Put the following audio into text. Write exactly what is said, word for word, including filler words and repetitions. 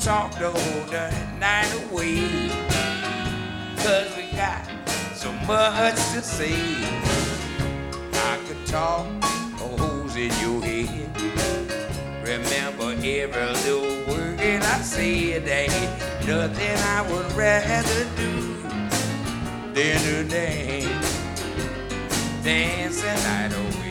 talk the whole night away. Cause we got so much to say. I could talk holes in your head. Remember every little word I said. There ain't nothing I would rather do than to dance, dance the night away.